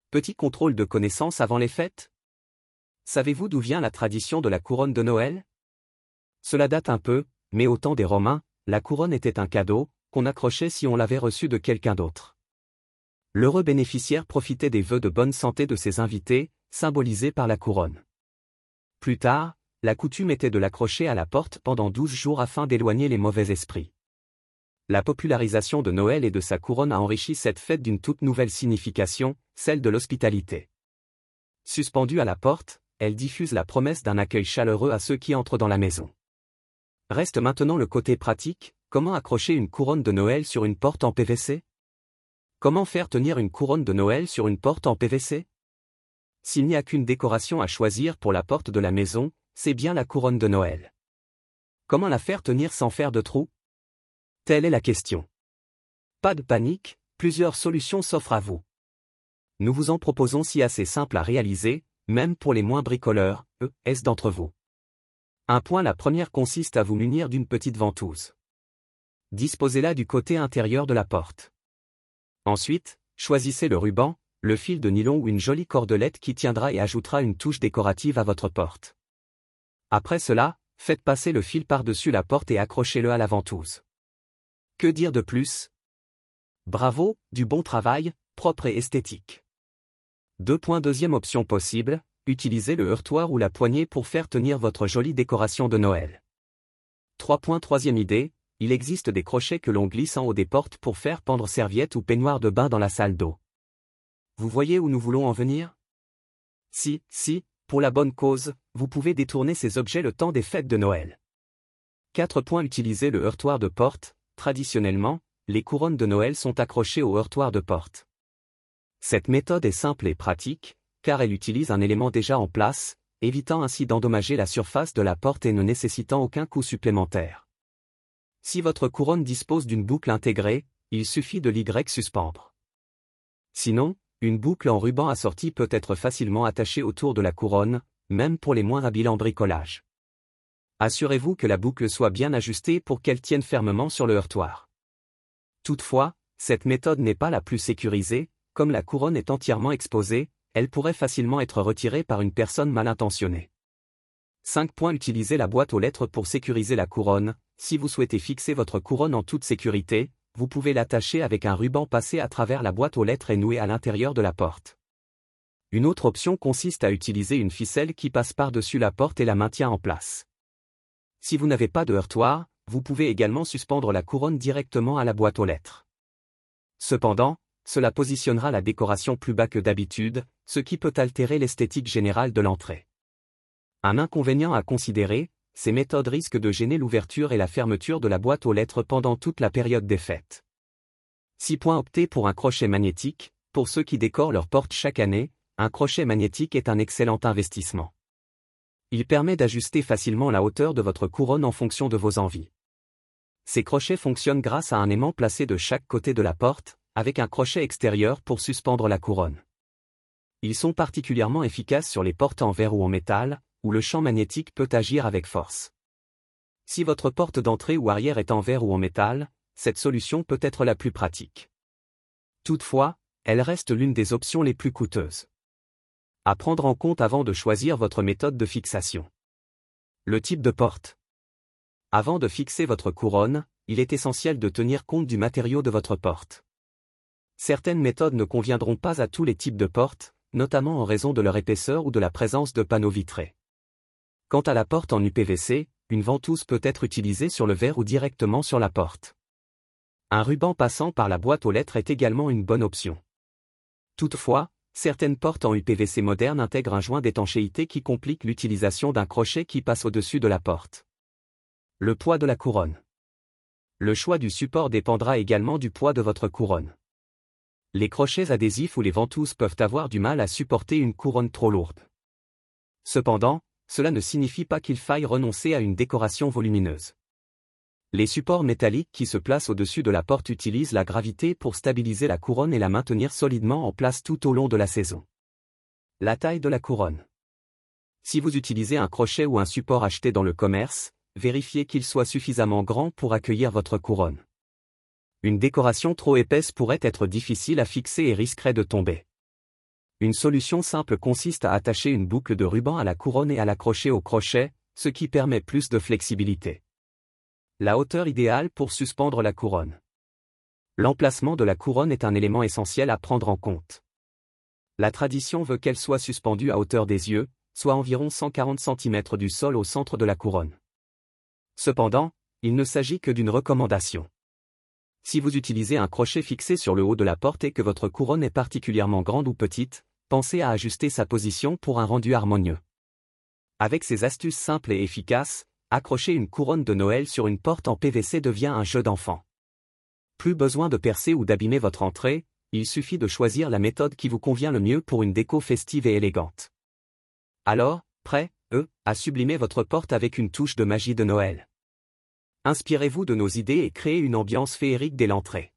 Petit contrôle de connaissances avant les fêtes? Savez-vous d'où vient la tradition de la couronne de Noël? Cela date un peu, mais au temps des Romains, la couronne était un cadeau, qu'on accrochait si on l'avait reçu de quelqu'un d'autre. L'heureux bénéficiaire profitait des vœux de bonne santé de ses invités, symbolisés par la couronne. Plus tard, la coutume était de l'accrocher à la porte pendant 12 jours afin d'éloigner les mauvais esprits. La popularisation de Noël et de sa couronne a enrichi cette fête d'une toute nouvelle signification, celle de l'hospitalité. Suspendue à la porte, elle diffuse la promesse d'un accueil chaleureux à ceux qui entrent dans la maison. Reste maintenant le côté pratique, comment accrocher une couronne de Noël sur une porte en PVC? Comment faire tenir une couronne de Noël sur une porte en PVC? S'il n'y a qu'une décoration à choisir pour la porte de la maison, c'est bien la couronne de Noël. Comment la faire tenir sans faire de trous? Telle est la question. Pas de panique, plusieurs solutions s'offrent à vous. Nous vous en proposons si assez simples à réaliser, même pour les moins bricoleurs, d'entre vous. La première consiste à vous munir d'une petite ventouse. Disposez-la du côté intérieur de la porte. Ensuite, choisissez le ruban, le fil de nylon ou une jolie cordelette qui tiendra et ajoutera une touche décorative à votre porte. Après cela, faites passer le fil par-dessus la porte et accrochez-le à la ventouse. Que dire de plus? Bravo, du bon travail, propre et esthétique. Deuxième option possible, utilisez le heurtoir ou la poignée pour faire tenir votre jolie décoration de Noël. Troisième idée, il existe des crochets que l'on glisse en haut des portes pour faire pendre serviettes ou peignoirs de bain dans la salle d'eau. Vous voyez où nous voulons en venir? Si, pour la bonne cause, vous pouvez détourner ces objets le temps des fêtes de Noël. Utilisez le heurtoir de porte. Traditionnellement, les couronnes de Noël sont accrochées au heurtoir de porte. Cette méthode est simple et pratique, car elle utilise un élément déjà en place, évitant ainsi d'endommager la surface de la porte et ne nécessitant aucun coût supplémentaire. Si votre couronne dispose d'une boucle intégrée, il suffit de l'Y suspendre. Sinon, une boucle en ruban assorti peut être facilement attachée autour de la couronne, même pour les moins habiles en bricolage. Assurez-vous que la boucle soit bien ajustée pour qu'elle tienne fermement sur le heurtoir. Toutefois, cette méthode n'est pas la plus sécurisée, comme la couronne est entièrement exposée, elle pourrait facilement être retirée par une personne mal intentionnée. Utilisez la boîte aux lettres pour sécuriser la couronne. Si vous souhaitez fixer votre couronne en toute sécurité, vous pouvez l'attacher avec un ruban passé à travers la boîte aux lettres et noué à l'intérieur de la porte. Une autre option consiste à utiliser une ficelle qui passe par-dessus la porte et la maintient en place. Si vous n'avez pas de heurtoir, vous pouvez également suspendre la couronne directement à la boîte aux lettres. Cependant, cela positionnera la décoration plus bas que d'habitude, ce qui peut altérer l'esthétique générale de l'entrée. Un inconvénient à considérer, ces méthodes risquent de gêner l'ouverture et la fermeture de la boîte aux lettres pendant toute la période des fêtes. Optez pour un crochet magnétique. Pour ceux qui décorent leur porte chaque année, un crochet magnétique est un excellent investissement. Il permet d'ajuster facilement la hauteur de votre couronne en fonction de vos envies. Ces crochets fonctionnent grâce à un aimant placé de chaque côté de la porte, avec un crochet extérieur pour suspendre la couronne. Ils sont particulièrement efficaces sur les portes en verre ou en métal, où le champ magnétique peut agir avec force. Si votre porte d'entrée ou arrière est en verre ou en métal, cette solution peut être la plus pratique. Toutefois, elle reste l'une des options les plus coûteuses. À prendre en compte avant de choisir votre méthode de fixation. Le type de porte. Avant de fixer votre couronne, il est essentiel de tenir compte du matériau de votre porte. Certaines méthodes ne conviendront pas à tous les types de portes, notamment en raison de leur épaisseur ou de la présence de panneaux vitrés. Quant à la porte en UPVC, une ventouse peut être utilisée sur le verre ou directement sur la porte. Un ruban passant par la boîte aux lettres est également une bonne option. Toutefois, certaines portes en UPVC modernes intègrent un joint d'étanchéité qui complique l'utilisation d'un crochet qui passe au-dessus de la porte. Le poids de la couronne. Le choix du support dépendra également du poids de votre couronne. Les crochets adhésifs ou les ventouses peuvent avoir du mal à supporter une couronne trop lourde. Cependant, cela ne signifie pas qu'il faille renoncer à une décoration volumineuse. Les supports métalliques qui se placent au-dessus de la porte utilisent la gravité pour stabiliser la couronne et la maintenir solidement en place tout au long de la saison. La taille de la couronne. Si vous utilisez un crochet ou un support acheté dans le commerce, vérifiez qu'il soit suffisamment grand pour accueillir votre couronne. Une décoration trop épaisse pourrait être difficile à fixer et risquerait de tomber. Une solution simple consiste à attacher une boucle de ruban à la couronne et à l'accrocher au crochet, ce qui permet plus de flexibilité. La hauteur idéale pour suspendre la couronne. L'emplacement de la couronne est un élément essentiel à prendre en compte. La tradition veut qu'elle soit suspendue à hauteur des yeux, soit environ 140 cm du sol au centre de la couronne. Cependant, il ne s'agit que d'une recommandation. Si vous utilisez un crochet fixé sur le haut de la porte et que votre couronne est particulièrement grande ou petite, pensez à ajuster sa position pour un rendu harmonieux. Avec ces astuces simples et efficaces, accrocher une couronne de Noël sur une porte en PVC devient un jeu d'enfant. Plus besoin de percer ou d'abîmer votre entrée, il suffit de choisir la méthode qui vous convient le mieux pour une déco festive et élégante. Alors, prêt, à sublimer votre porte avec une touche de magie de Noël. Inspirez-vous de nos idées et créez une ambiance féerique dès l'entrée.